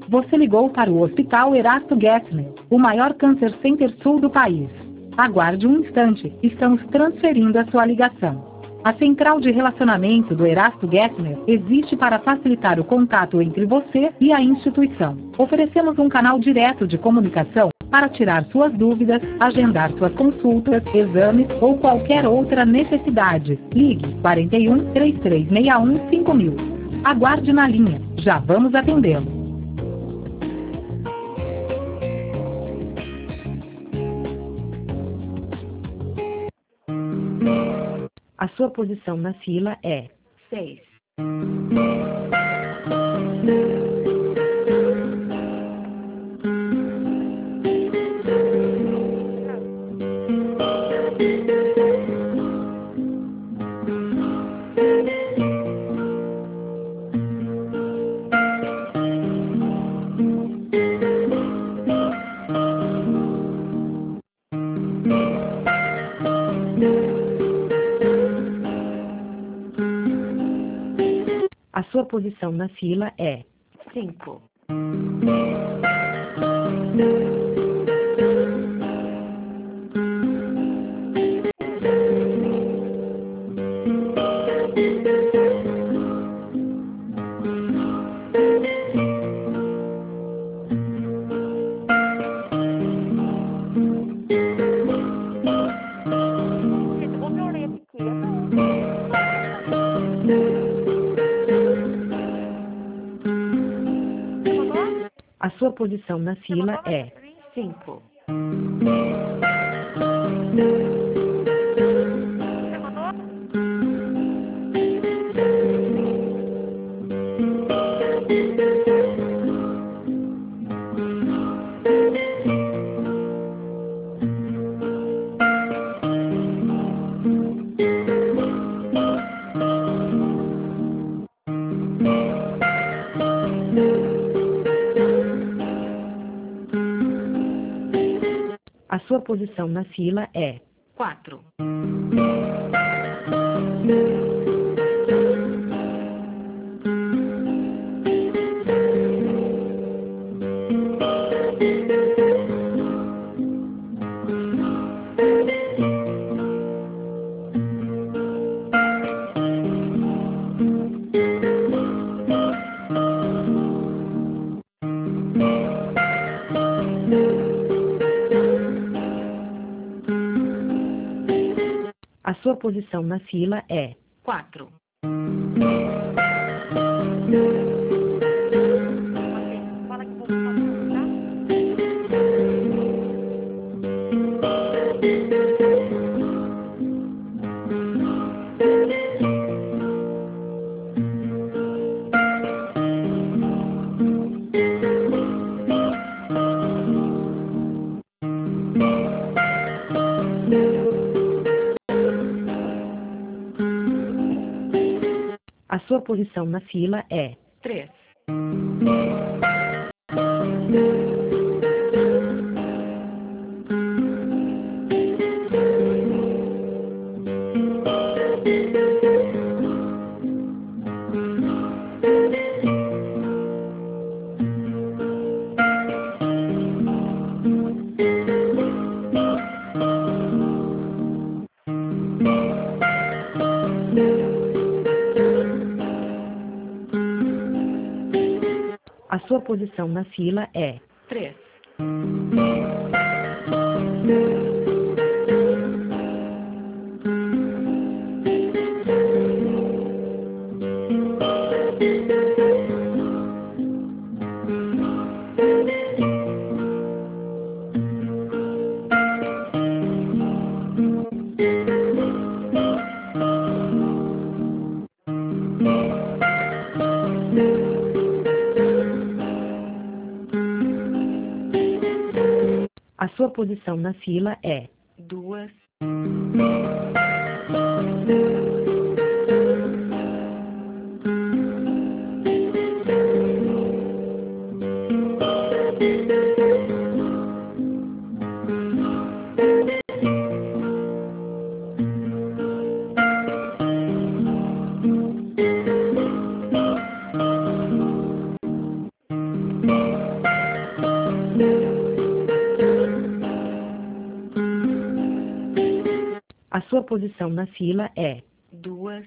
Você ligou para o Hospital Erasto Getzner, o maior câncer center sul do país. Aguarde um instante, estamos transferindo a sua ligação. A central de relacionamento do Erasto Getzner existe para facilitar o contato entre você e a instituição. Oferecemos um canal direto de comunicação para tirar suas dúvidas, agendar suas consultas, exames ou qualquer outra necessidade. Ligue 41 3361 5000. Aguarde na linha, já vamos atendê-lo. A sua posição na fila é 6. A sua posição na fila é 5. A sua posição na fila é 5. A sua posição na fila é 4. A sua posição na fila é 4. A sua posição na fila é 3. A sua posição na fila é 3. A sua posição na fila é 2. A sua posição na fila é 2.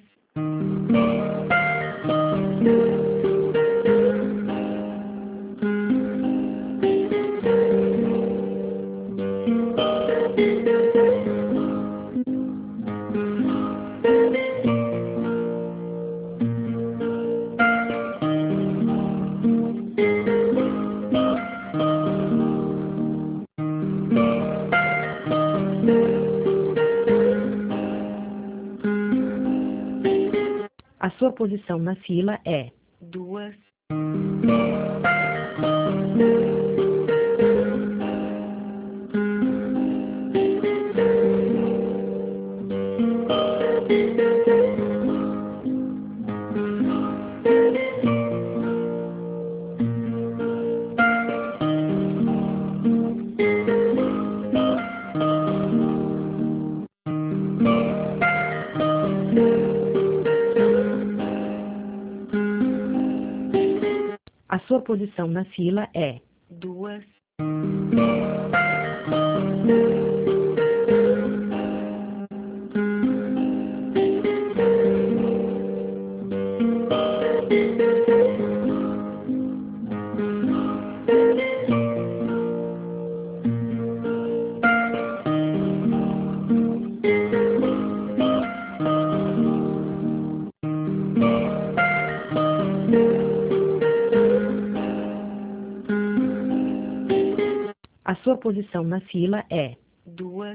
A sua posição na fila é 2. A sua posição na fila é 2. A sua posição na fila é 2.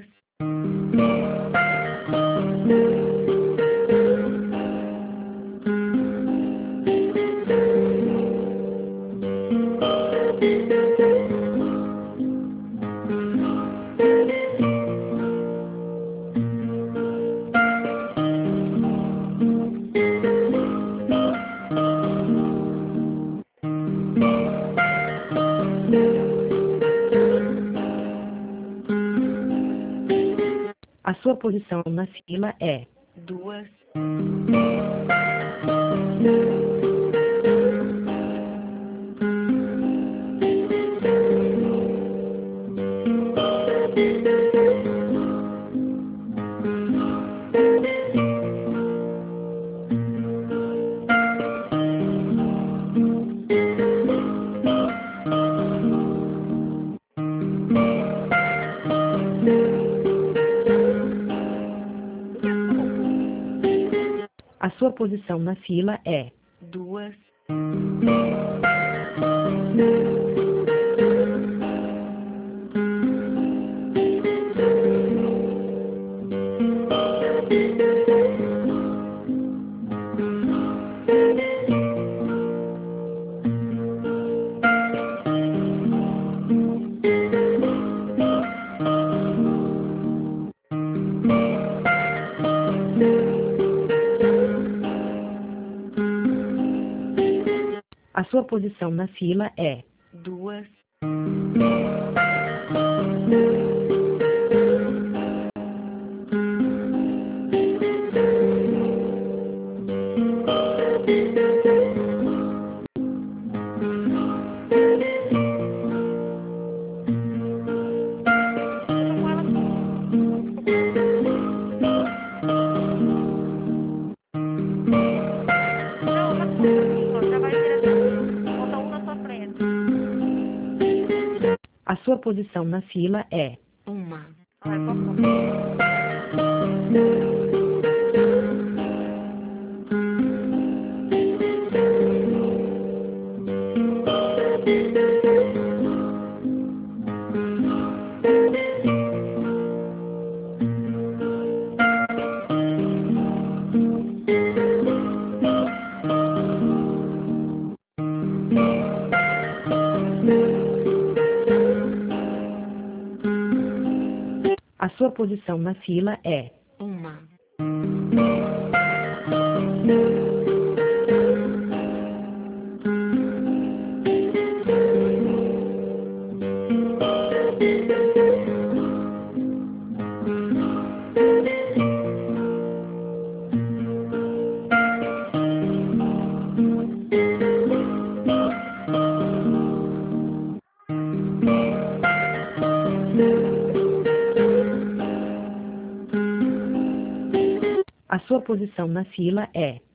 A sua posição na fila é 2. A sua posição na fila é 2. A sua posição na fila é 2. A sua posição na fila é 1. A sua posição na fila é 1. sua posição na fila é